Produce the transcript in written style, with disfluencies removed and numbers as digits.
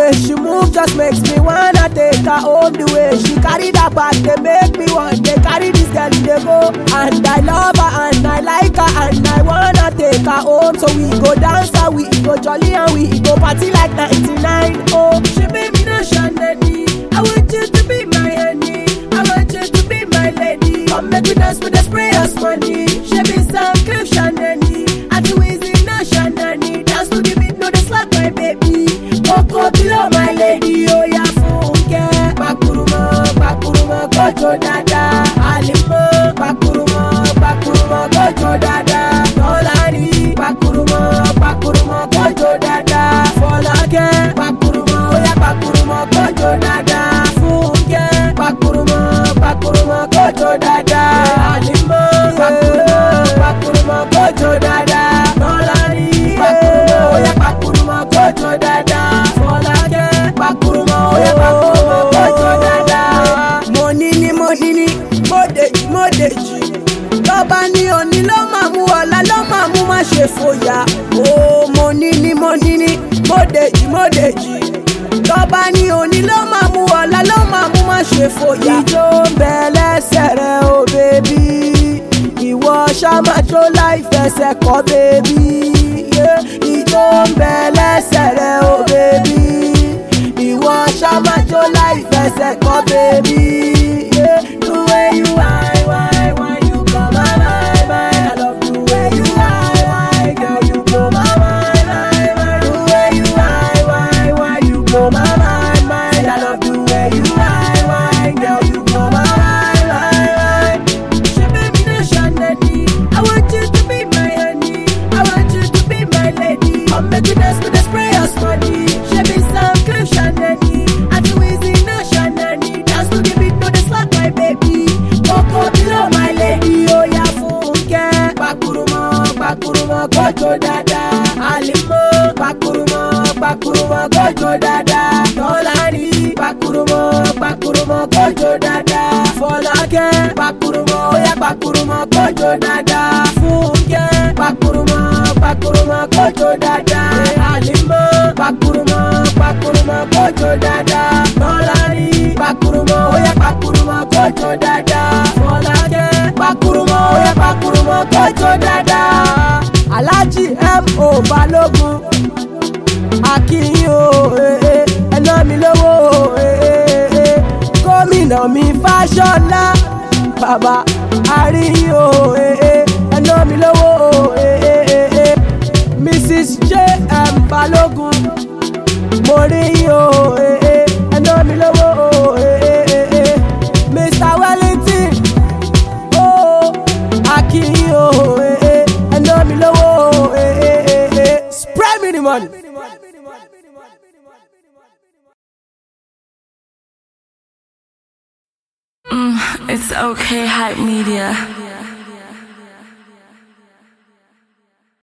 way she move just makes me wanna take her home. The way she carry that bag, they make me want to carry this girl they go. And I love her and I like her and I wanna take her home. So we go dance and we go jolly and we go party like 99. Oh, she made me no shandy. I want you to be my honey. I want you to be my lady. Come make me dance with the sprayers money. She be some cliff shandy. I do easy no shandy. Dance to the beat, no the slap my baby. Coco below my lady. Oh yeah, funke. Bakuruma, kojo dada. Alimo, bakuruma, kojo dada. Dolari, bakuruma, kojo dada. Folake, bakuruma, oh yeah, bakuruma, kojo dada. Funke, bakuruma, kojo dada. Alimo, bakuruma, kojo dada. Dolari, bakuruma, oh yeah, bakuruma, kojo dada. Folake, bakuruma, oh yeah, bakuruma, kojo dada. Money ni, Modeji. Lọ́ba ní òní ló máa mú ọ̀la ló máa mú má ṣe fòyà. Oh, money ni, Modeji. Lọ́ba ní òní ló máa mú ọ̀la ló máa mú má ṣe fòyà. Ìjó ń bẹ lẹ́sẹ̀ rẹ̀ o bèbí. Ìwọ ṣá máa jó láì fẹsẹ̀ kọ́ bèbí. Ìjó ń bẹ lẹ́sẹ̀ rẹ̀ o bèbí. Ìwọ ṣá máa jó láì fẹsẹ̀ kọ́ bèbí. The way you why you blow my mind. I love the way you why, girl, you blow my mind. The way you why you blow my mind. I love the way you why, girl, you blow my mind. She made me no shandy. I want you to be my honey. I want you to be my lady. Come make me dance with the sprayers money. She be some cliff shandy. I do easy no shandy. Dance to the beat, no the slap my baby. Coco below my lady. Oh yeah, funke. Bakuruma, kojo dada. Alimo, bakuruma, kojo dada. Dolari, bakuruma, kojo dada. Folake, bakuruma, oh yeah, bakuruma, kojo dada. Funke, bakuruma, kojo dada. Alimo, bakuruma, kojo dada. Dolari, bakuruma, oh yeah, bakuruma, kojo dada. Folake, bakuruma, oh yeah, bakuruma, kojo dada. Alhaji M.O. Balogun Akinyin o, ẹ̀nà mi lówó o, gómìnà mi Fáṣọlá bàbá àríyìn o, ẹ̀nà mi lówó o, Mrs. J.M. Balogun mo rí yín o, ẹ̀nà mi lówó o, Mr. Wellington o, Akinyin o, ẹ̀nà mi lówó o, spread me the money. It's okay, Hype Media.